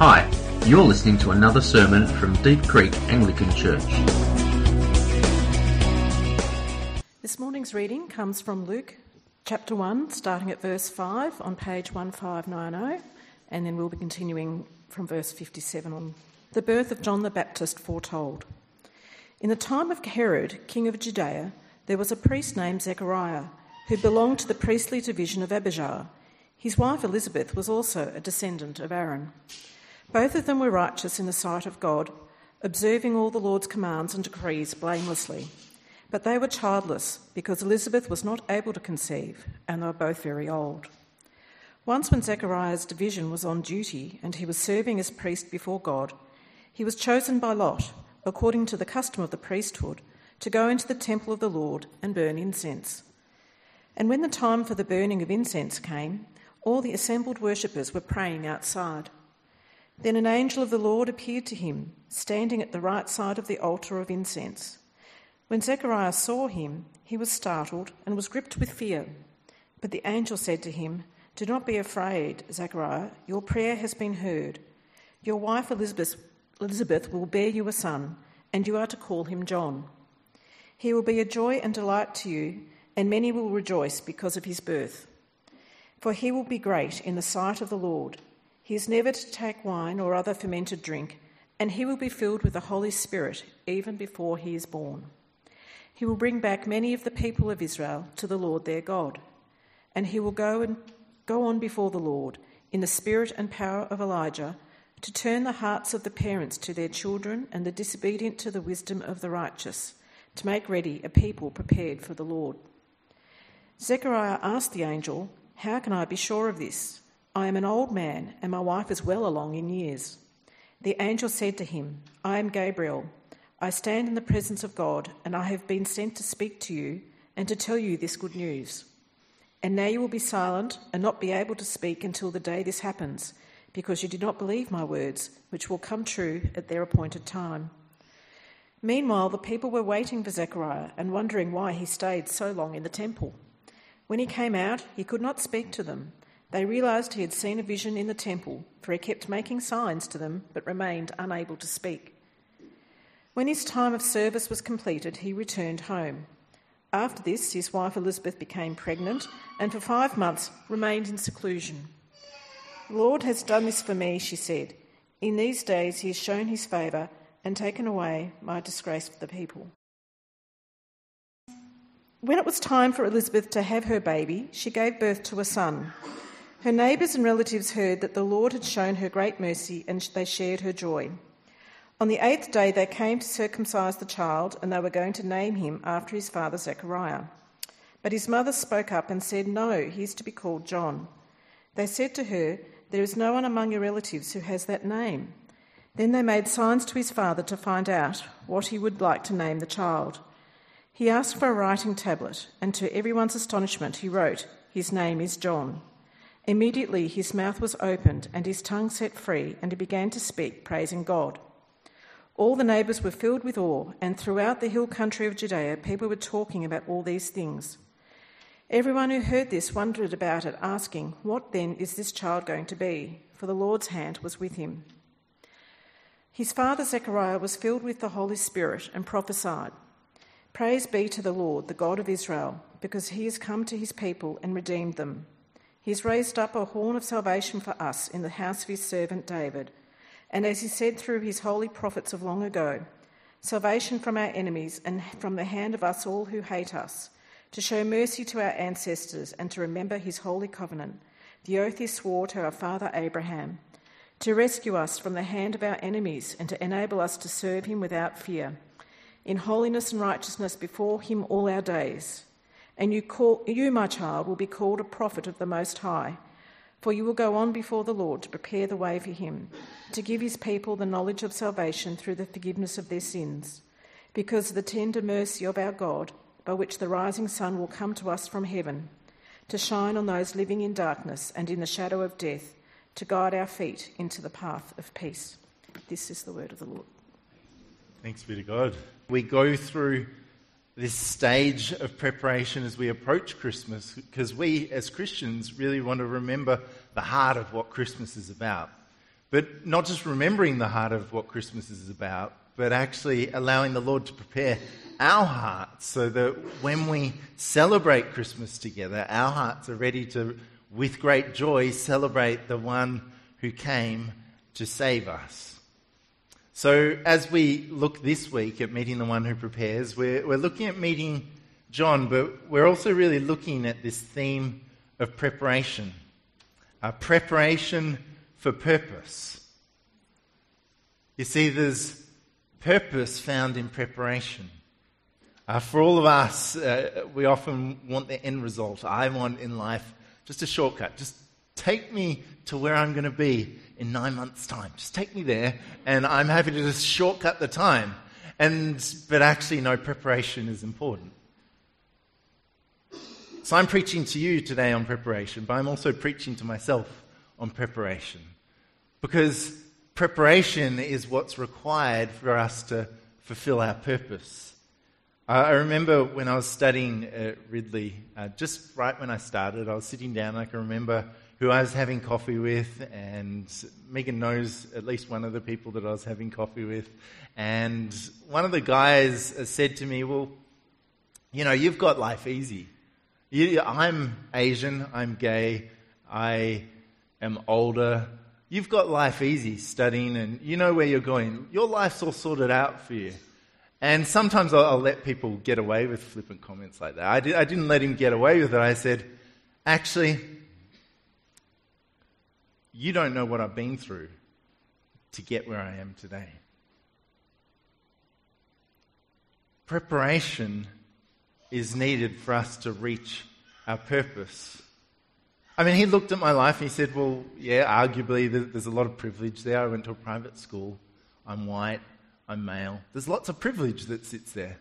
Hi, you're listening to another sermon from Deep Creek Anglican Church. This morning's reading comes from Luke chapter 1, starting at verse 5 on page 1590, and then we'll be continuing from verse 57 on. The birth of John the Baptist foretold. In the time of Herod, king of Judea, there was a priest named Zechariah, who belonged to the priestly division of Abijah. His wife Elizabeth was also a descendant of Aaron. Both of them were righteous in the sight of God, observing all the Lord's commands and decrees blamelessly. But they were childless, because Elizabeth was not able to conceive, and they were both very old. Once when Zechariah's division was on duty, and he was serving as priest before God, he was chosen by lot, according to the custom of the priesthood, to go into the temple of the Lord and burn incense. And when the time for the burning of incense came, all the assembled worshippers were praying outside. Then an angel of the Lord appeared to him, standing at the right side of the altar of incense. When Zechariah saw him, he was startled and was gripped with fear. But the angel said to him, "Do not be afraid, Zechariah, your prayer has been heard. Your wife Elizabeth will bear you a son, and you are to call him John. He will be a joy and delight to you, and many will rejoice because of his birth. For he will be great in the sight of the Lord. He is never to take wine or other fermented drink, and he will be filled with the Holy Spirit even before he is born. He will bring back many of the people of Israel to the Lord their God, and he will go on before the Lord in the spirit and power of Elijah, to turn the hearts of the parents to their children and the disobedient to the wisdom of the righteous, to make ready a people prepared for the Lord." Zechariah asked the angel, "How can I be sure of this? I am an old man, and my wife is well along in years." The angel said to him, "I am Gabriel. I stand in the presence of God, and I have been sent to speak to you and to tell you this good news. And now you will be silent and not be able to speak until the day this happens, because you did not believe my words, which will come true at their appointed time." Meanwhile, the people were waiting for Zechariah and wondering why he stayed so long in the temple. When he came out, he could not speak to them. They realised he had seen a vision in the temple, for he kept making signs to them, but remained unable to speak. When his time of service was completed, he returned home. After this, his wife Elizabeth became pregnant, and for 5 months remained in seclusion. "The Lord has done this for me," she said. "In these days he has shown his favour and taken away my disgrace for the people." When it was time for Elizabeth to have her baby, she gave birth to a son. Her neighbours and relatives heard that the Lord had shown her great mercy, and they shared her joy. On the 8th day they came to circumcise the child, and they were going to name him after his father Zechariah. But his mother spoke up and said, "No, he is to be called John." They said to her, "There is no one among your relatives who has that name." Then they made signs to his father to find out what he would like to name the child. He asked for a writing tablet, and to everyone's astonishment he wrote, "His name is John." Immediately his mouth was opened and his tongue set free, and he began to speak, praising God. All the neighbours were filled with awe, and throughout the hill country of Judea people were talking about all these things. Everyone who heard this wondered about it, asking, "What then is this child going to be?" For the Lord's hand was with him. His father Zechariah was filled with the Holy Spirit and prophesied, "Praise be to the Lord, the God of Israel, because he has come to his people and redeemed them. He has raised up a horn of salvation for us in the house of his servant David, and as he said through his holy prophets of long ago, salvation from our enemies and from the hand of us all who hate us, to show mercy to our ancestors and to remember his holy covenant, the oath he swore to our father Abraham, to rescue us from the hand of our enemies and to enable us to serve him without fear, in holiness and righteousness before him all our days. And you, my child, will be called a prophet of the Most High, for you will go on before the Lord to prepare the way for him, to give his people the knowledge of salvation through the forgiveness of their sins, because of the tender mercy of our God, by which the rising sun will come to us from heaven, to shine on those living in darkness and in the shadow of death, to guide our feet into the path of peace." This is the word of the Lord. Thanks be to God. We go through this stage of preparation as we approach Christmas, because we as Christians really want to remember the heart of what Christmas is about. But not just remembering the heart of what Christmas is about, but actually allowing the Lord to prepare our hearts so that when we celebrate Christmas together, our hearts are ready to, with great joy, celebrate the one who came to save us. So as we look this week at meeting the one who prepares, we're looking at meeting John, but we're also really looking at this theme of preparation. Preparation for purpose. You see, there's purpose found in preparation. For all of us, we often want the end result. I want in life just a shortcut. Just take me to where I'm going to be in 9 months' time. Just take me there, and I'm happy to just shortcut the time. But actually, no, preparation is important. So I'm preaching to you today on preparation, but I'm also preaching to myself on preparation. Because preparation is what's required for us to fulfill our purpose. I remember when I was studying at Ridley, just right when I started, I was sitting down, and I can remember who I was having coffee with, and Megan knows at least one of the people that I was having coffee with. And one of the guys said to me, well, you know, you've got life easy. I'm Asian, I'm gay, I am older. You've got life easy studying, and you know where you're going. Your life's all sorted out for you. And sometimes I'll let people get away with flippant comments like that. I didn't let him get away with it. I said, actually, you don't know what I've been through to get where I am today. Preparation is needed for us to reach our purpose. I mean, he looked at my life and he said, well, yeah, arguably there's a lot of privilege there. I went to a private school. I'm white. I'm male. There's lots of privilege that sits there.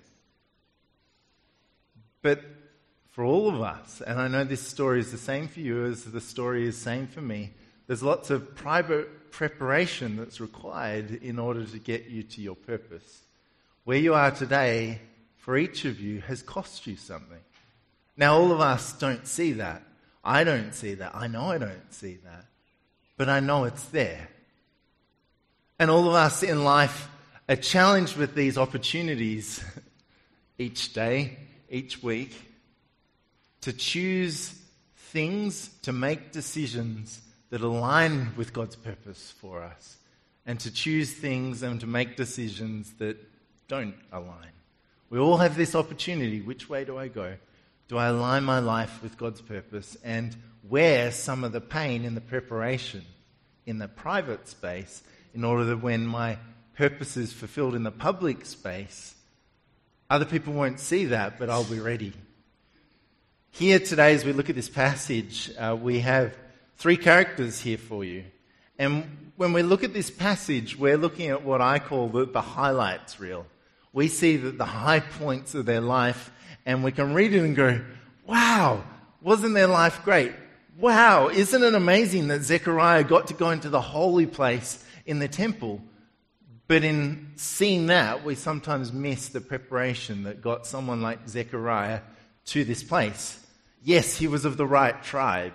But for all of us, and I know this story is the same for you as the story is the same for me, there's lots of private preparation that's required in order to get you to your purpose. Where you are today, for each of you, has cost you something. Now, all of us don't see that. I don't see that. I know I don't see that. But I know it's there. And all of us in life are challenged with these opportunities each day, each week, to choose things, to make decisions that align with God's purpose for us, and to choose things and to make decisions that don't align. We all have this opportunity. Which way do I go? Do I align my life with God's purpose and wear some of the pain in the preparation in the private space in order that when my purpose is fulfilled in the public space, other people won't see that, but I'll be ready. Here today, as we look at this passage, we have 3 characters here for you. And when we look at this passage, we're looking at what I call the highlights reel. We see that the high points of their life, and we can read it and go, wow, wasn't their life great? Wow, isn't it amazing that Zechariah got to go into the holy place in the temple? But in seeing that, we sometimes miss the preparation that got someone like Zechariah to this place. Yes, he was of the right tribe.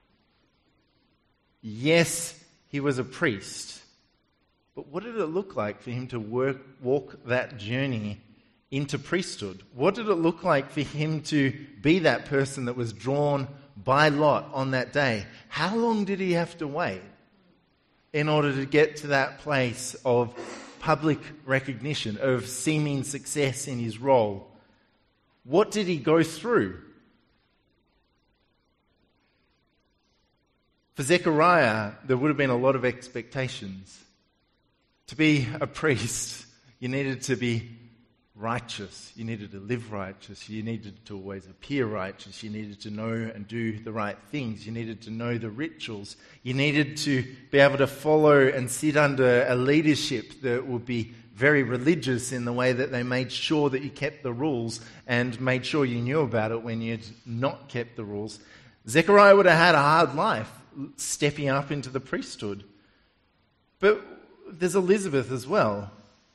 Yes, he was a priest. But what did it look like for him to walk that journey into priesthood? What did it look like for him to be that person that was drawn by lot on that day? How long did he have to wait in order to get to that place of public recognition, of seeming success in his role? What did he go through? For Zechariah, there would have been a lot of expectations. To be a priest, you needed to be righteous. You needed to live righteous. You needed to always appear righteous. You needed to know and do the right things. You needed to know the rituals. You needed to be able to follow and sit under a leadership that would be very religious in the way that they made sure that you kept the rules and made sure you knew about it when you'd not kept the rules. Zechariah would have had a hard life stepping up into the priesthood. But there's Elizabeth as well.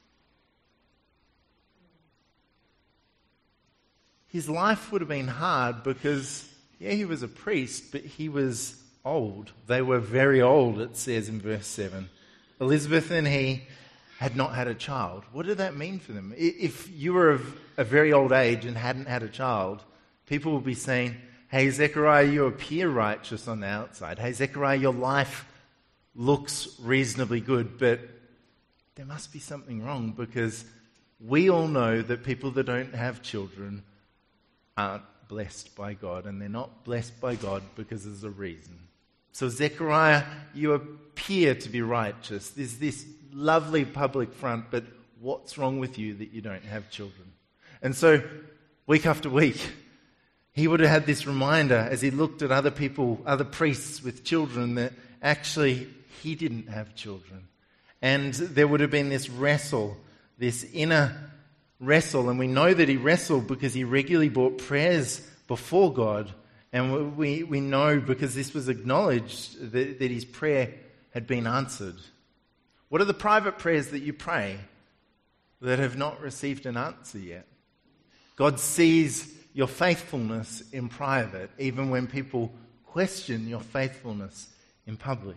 His life would have been hard because, yeah, he was a priest, but he was old. They were very old, it says in verse 7. Elizabeth and he had not had a child. What did that mean for them? If you were of a very old age and hadn't had a child, people would be saying, hey, Zechariah, you appear righteous on the outside. Hey, Zechariah, your life looks reasonably good, but there must be something wrong, because we all know that people that don't have children aren't blessed by God, and they're not blessed by God because there's a reason. So Zechariah, you appear to be righteous. There's this lovely public front, but what's wrong with you that you don't have children? And so week after week, he would have had this reminder as he looked at other people, other priests with children, that actually he didn't have children. And there would have been this wrestle, this inner wrestle. And we know that he wrestled because he regularly brought prayers before God. And we know because this was acknowledged that his prayer had been answered. What are the private prayers that you pray that have not received an answer yet? God sees your faithfulness in private, even when people question your faithfulness in public.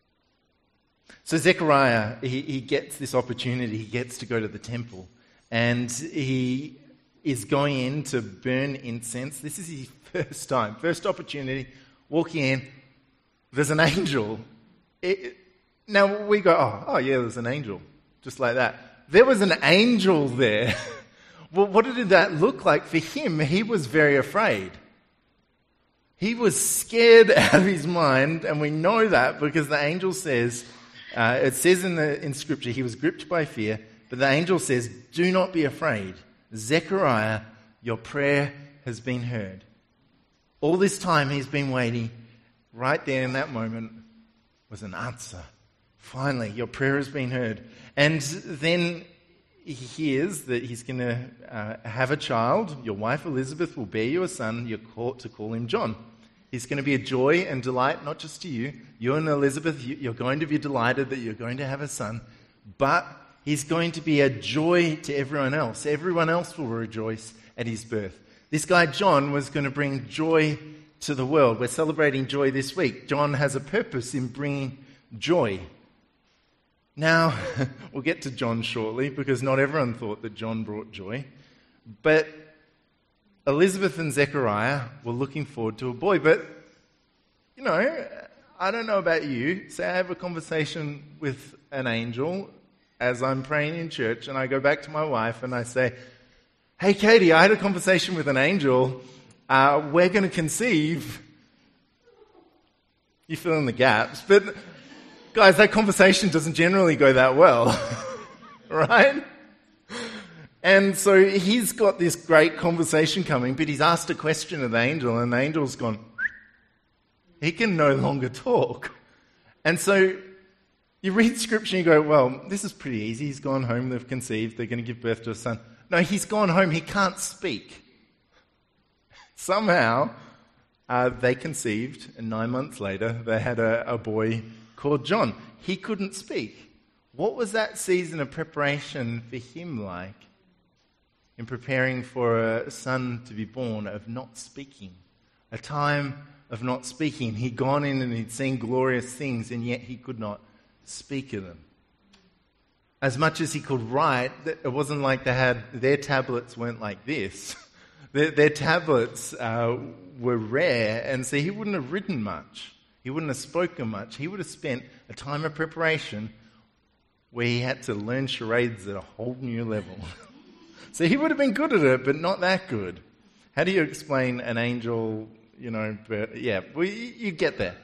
So Zechariah, he gets this opportunity. He gets to go to the temple, and he is going in to burn incense. This is his first opportunity, walking in. There's an angel. Now we go, oh yeah, there's an angel, just like that. There was an angel there. Well, what did that look like for him? He was very afraid. He was scared out of his mind, and we know that because the angel says, it says in Scripture, he was gripped by fear, but the angel says, do not be afraid. Zechariah, your prayer has been heard. All this time he's been waiting. Right there in that moment was an answer. Finally, your prayer has been heard. And then he hears that he's going to have a child. Your wife Elizabeth will bear you a son. You're called to call him John. He's going to be a joy and delight, not just to you. You and Elizabeth, you're going to be delighted that you're going to have a son. But he's going to be a joy to everyone else. Everyone else will rejoice at his birth. This guy John was going to bring joy to the world. We're celebrating joy this week. John has a purpose in bringing joy. Now, we'll get to John shortly, because not everyone thought that John brought joy. But Elizabeth and Zechariah were looking forward to a boy. But, I don't know about you. Say I have a conversation with an angel as I'm praying in church, and I go back to my wife and I say, hey, Katie, I had a conversation with an angel. We're going to conceive. You fill in the gaps. But, guys, that conversation doesn't generally go that well. Right? And so he's got this great conversation coming, but he's asked a question of the angel, and the angel's gone, he can no longer talk. And so you read Scripture and you go, well, this is pretty easy. He's gone home, they've conceived, they're going to give birth to a son. No, he's gone home, he can't speak. Somehow, they conceived, and 9 months later, they had a boy called John. He couldn't speak. What was that season of preparation for him like? In preparing for a son to be born, of not speaking. A time of not speaking. He'd gone in and he'd seen glorious things, and yet he could not speak of them. As much as he could write, it wasn't like their tablets weren't like this. Their tablets were rare, and so he wouldn't have written much. He wouldn't have spoken much. He would have spent a time of preparation where he had to learn charades at a whole new level. So he would have been good at it, but not that good. How do you explain an angel, you get there.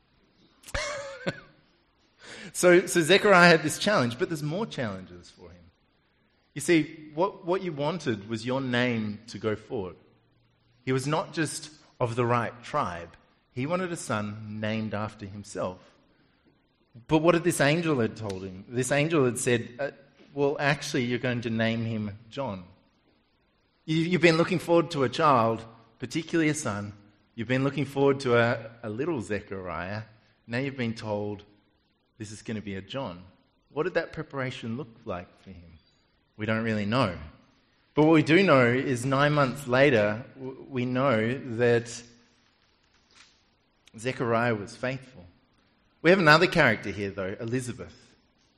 So Zechariah had this challenge, but there's more challenges for him. You see, what you wanted was your name to go forward. He was not just of the right tribe. He wanted a son named after himself. But what did this angel had told him? This angel had said, well, actually, you're going to name him John. You've been looking forward to a child, particularly a son. You've been looking forward to a little Zechariah. Now you've been told this is going to be a John. What did that preparation look like for him? We don't really know. But what we do know is 9 months later, we know that Zechariah was faithful. We have another character here, though, Elizabeth.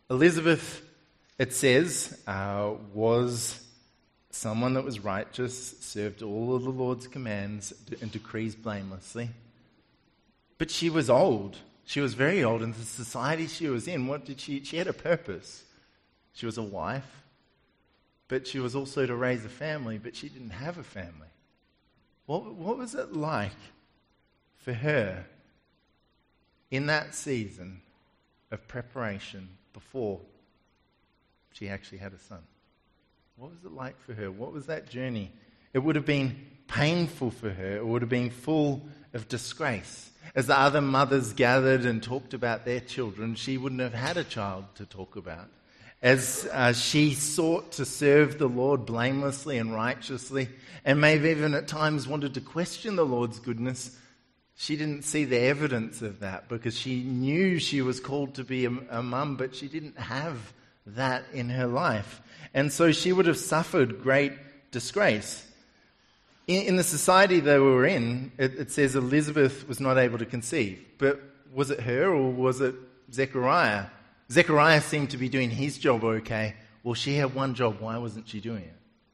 Elizabeth, it says, was someone that was righteous, served all of the Lord's commands and decrees blamelessly. But she was old. She was very old, and the society she was in, she had a purpose. She was a wife, but she was also to raise a family, but she didn't have a family. What was it like for her in that season of preparation before she actually had a son? What was it like for her? What was that journey? It would have been painful for her. It would have been full of disgrace. As the other mothers gathered and talked about their children, she wouldn't have had a child to talk about. As she sought to serve the Lord blamelessly and righteously, and maybe even at times wanted to question the Lord's goodness, she didn't see the evidence of that because she knew she was called to be a mum, but she didn't have that in her life. And so she would have suffered great disgrace. In the society they were in, it says Elizabeth was not able to conceive. But was it her or was it Zechariah? Zechariah seemed to be doing his job okay. Well, she had one job. Why wasn't she doing it?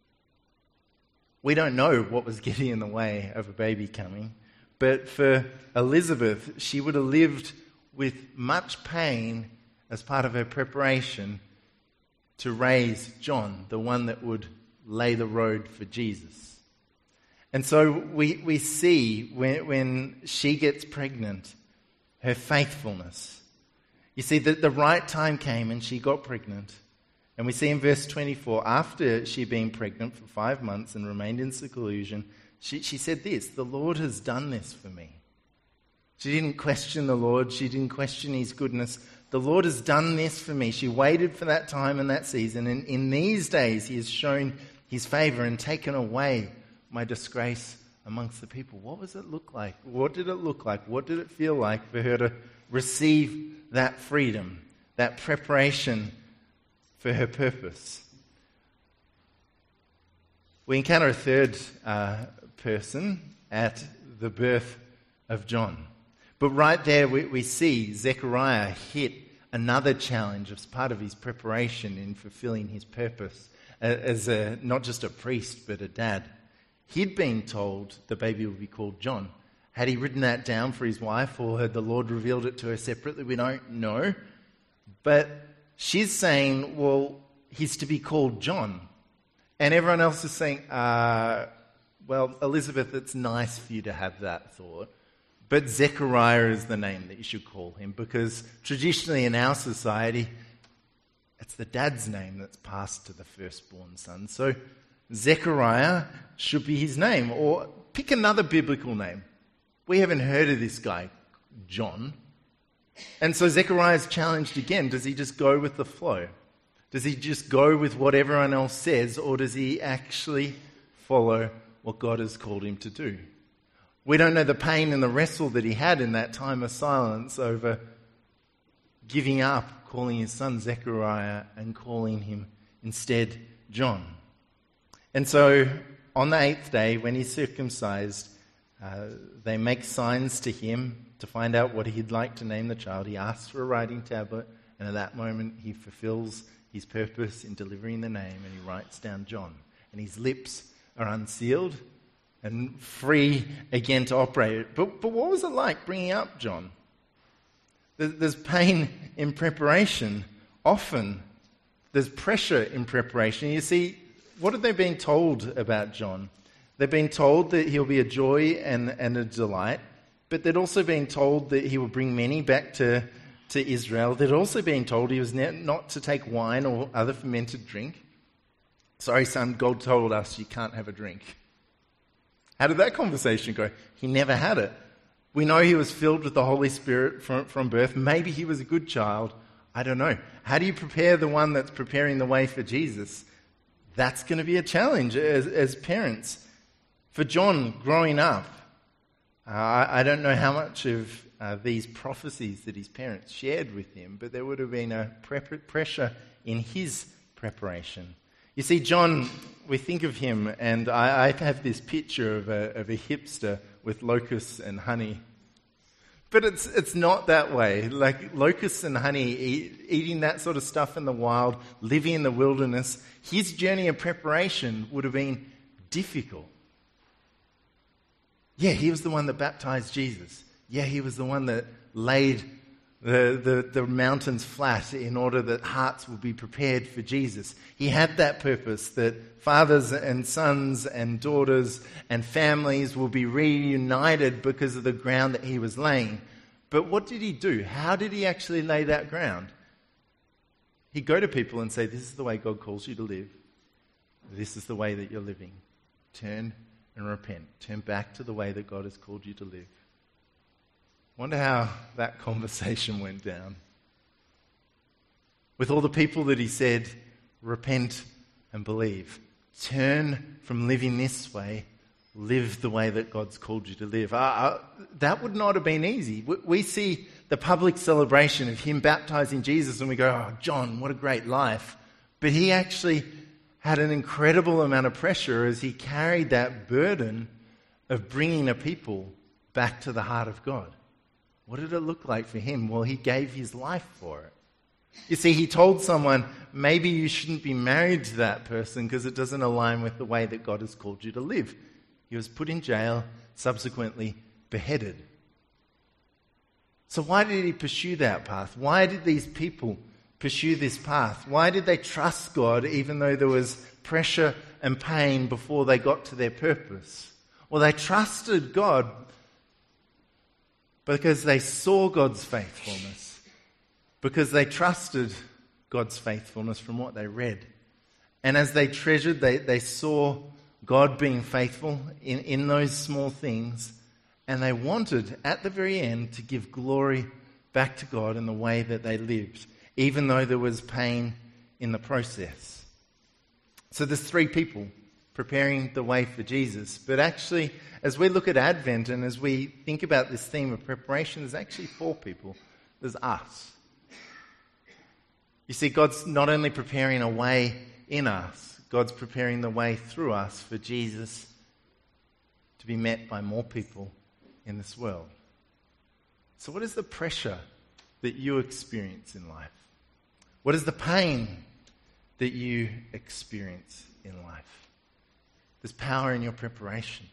We don't know what was getting in the way of a baby coming. But for Elizabeth, she would have lived with much pain as part of her preparation to raise John, the one that would lay the road for Jesus. And so we see when she gets pregnant, her faithfulness. You see, that the right time came and she got pregnant. And we see in verse 24, after she'd been pregnant for 5 months and remained in seclusion, she said this, "The Lord has done this for me." She didn't question the Lord. She didn't question his goodness. The Lord has done this for me. She waited for that time and that season. And in these days, he has shown his favor and taken away my disgrace amongst the people. What does it look like? What did it look like? What did it feel like for her to receive that freedom, that preparation for her purpose? We encounter a third person at the birth of John. But right there we see Zechariah hit another challenge as part of his preparation in fulfilling his purpose as not just a priest but a dad. He'd been told the baby would be called John. Had he written that down for his wife or had the Lord revealed it to her separately? We don't know. But she's saying, well, he's to be called John. And everyone else is saying, well, Elizabeth, it's nice for you to have that thought. But Zechariah is the name that you should call him because traditionally in our society, it's the dad's name that's passed to the firstborn son. So Zechariah should be his name. Or pick another biblical name. We haven't heard of this guy, John. And so Zechariah's challenged again. Does he just go with the flow? Does he just go with what everyone else says, or does he actually follow what God has called him to do? We don't know the pain and the wrestle that he had in that time of silence over giving up, calling his son Zechariah and calling him instead John. And so on the 8th day, when he's circumcised, they make signs to him to find out what he'd like to name the child. He asks for a writing tablet, and at that moment he fulfills his purpose in delivering the name, and he writes down John. And his lips are unsealed and free again to operate. But what was it like bringing up John? There's pain in preparation. Often there's pressure in preparation. You see, what have they been told about John? They've been told that he'll be a joy and a delight, but they'd also been told that he will bring many back to Israel. They'd also been told he was not to take wine or other fermented drink. Sorry, son, God told us you can't have a drink. How did that conversation go? He never had it. We know he was filled with the Holy Spirit from birth. Maybe he was a good child. I don't know. How do you prepare the one that's preparing the way for Jesus? That's going to be a challenge as parents. For John, growing up, I don't know how much of these prophecies that his parents shared with him, but there would have been a pressure in his preparation. You see, John, we think of him, and I have this picture of a hipster with locusts and honey. But it's not that way. Like locusts and honey, eating that sort of stuff in the wild, living in the wilderness, his journey of preparation would have been difficult. Yeah, he was the one that baptized Jesus. Yeah, he was the one that laid the mountains flat in order that hearts would be prepared for Jesus. He had that purpose that fathers and sons and daughters and families will be reunited because of the ground that he was laying. But what did he do? How did he actually lay that ground? He'd go to people and say, this is the way God calls you to live. This is the way that you're living. Turn and repent. Turn back to the way that God has called you to live. Wonder how that conversation went down. With all the people that he said, repent and believe. Turn from living this way, live the way that God's called you to live. That would not have been easy. We see the public celebration of him baptizing Jesus and we go, oh, John, what a great life. But he actually had an incredible amount of pressure as he carried that burden of bringing a people back to the heart of God. What did it look like for him? Well, he gave his life for it. You see, he told someone, maybe you shouldn't be married to that person because it doesn't align with the way that God has called you to live. He was put in jail, subsequently beheaded. So why did he pursue that path? Why did these people pursue this path? Why did they trust God even though there was pressure and pain before they got to their purpose? Well, they trusted God because they saw God's faithfulness, because they trusted God's faithfulness from what they read. And as they treasured, they saw God being faithful in those small things, and they wanted, at the very end, to give glory back to God in the way that they lived, even though there was pain in the process. So there's three people preparing the way for Jesus. But actually, as we look at Advent and as we think about this theme of preparation, there's actually four people. There's us. You see, God's not only preparing a way in us, God's preparing the way through us for Jesus to be met by more people in this world. So what is the pressure that you experience in life? What is the pain that you experience in life? There's power in your preparation.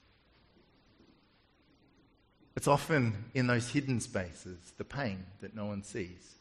It's often in those hidden spaces, the pain that no one sees.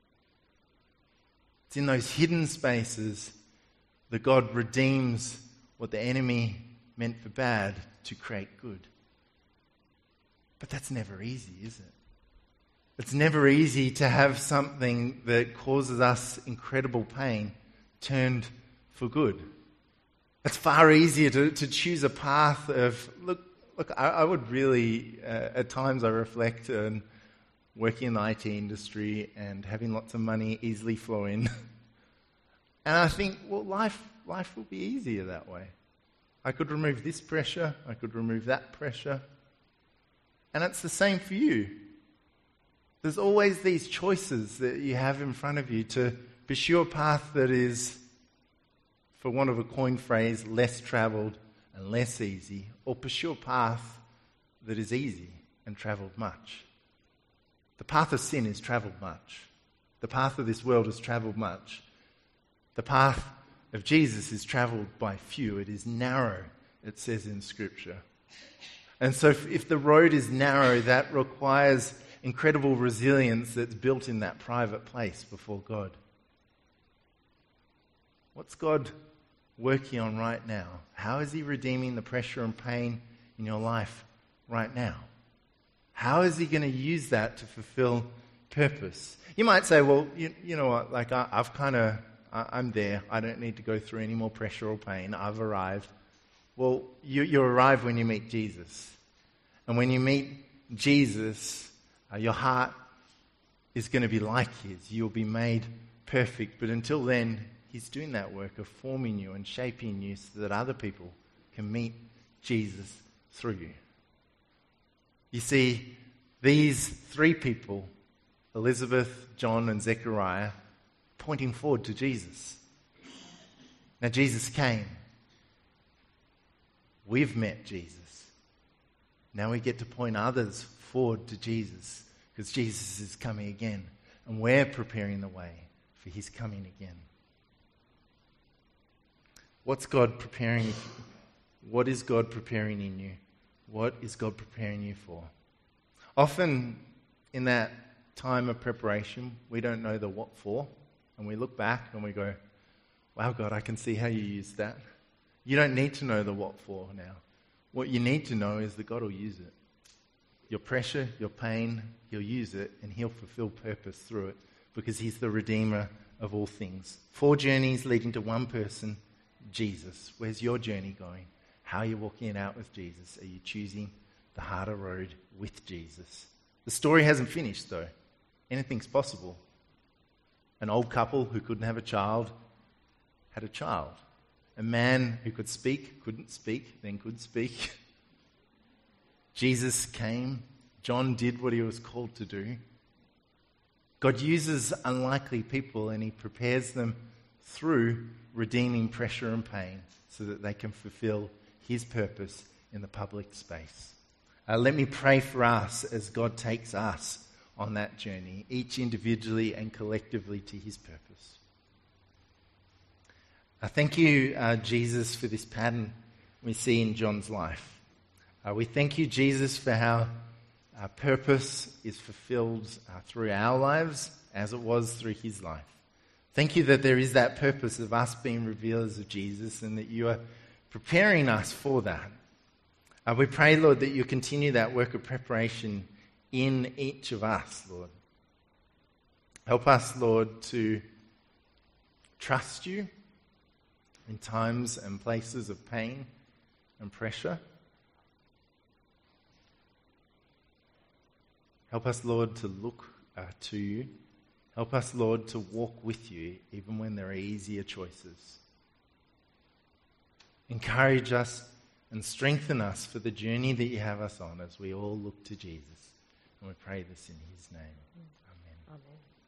It's in those hidden spaces that God redeems what the enemy meant for bad to create good. But that's never easy, is it? It's never easy to have something that causes us incredible pain turned for good. It's far easier to choose a path of, look, I would really, at times I reflect on working in the IT industry and having lots of money easily flow in. And I think, well, life will be easier that way. I could remove this pressure, I could remove that pressure. And it's the same for you. There's always these choices that you have in front of you to pursue a path that is, for want of a coin phrase, less travelled and less easy, or pursue a path that is easy and travelled much. The path of sin is travelled much. The path of this world is travelled much. The path of Jesus is travelled by few. It is narrow, it says in Scripture. And so if the road is narrow, that requires incredible resilience that's built in that private place before God. What's God working on right now? How is he redeeming the pressure and pain in your life right now? How is he going to use that to fulfill purpose? You might say, well, you know what, like I'm there. I don't need to go through any more pressure or pain. I've arrived. Well, you arrive when you meet Jesus. And when you meet Jesus, your heart is going to be like his. You'll be made perfect. But until then, he's doing that work of forming you and shaping you so that other people can meet Jesus through you. You see, these three people, Elizabeth, John, and Zechariah, pointing forward to Jesus. Now, Jesus came. We've met Jesus. Now we get to point others forward to Jesus, because Jesus is coming again, and we're preparing the way for his coming again. What's God preparing? What is God preparing in you? What is God preparing you for? Often in that time of preparation, we don't know the what for, and we look back and we go, wow, God, I can see how you used that. You don't need to know the what for now. What you need to know is that God will use it. Your pressure, your pain, he'll use it, and he'll fulfill purpose through it, because he's the Redeemer of all things. 4 journeys leading to one person, Jesus. Where's your journey going? How are you walking it out with Jesus? Are you choosing the harder road with Jesus? The story hasn't finished, though. Anything's possible. An old couple who couldn't have a child had a child. A man who could speak, couldn't speak, then could speak. Jesus came. John did what he was called to do. God uses unlikely people, and he prepares them through redeeming pressure and pain so that they can fulfill his purpose in the public space. Let me pray for us as God takes us on that journey, each individually and collectively to his purpose. Thank you, Jesus, for this pattern we see in John's life. We thank you, Jesus, for how our purpose is fulfilled through our lives as it was through his life. Thank you that there is that purpose of us being revealers of Jesus, and that you are preparing us for that. We pray, Lord, that you continue that work of preparation in each of us, Lord. Help us, Lord, to trust you in times and places of pain and pressure. Help us, Lord, to look to you. Help us, Lord, to walk with you even when there are easier choices. Encourage us and strengthen us for the journey that you have us on as we all look to Jesus. And we pray this in his name. Amen. Amen.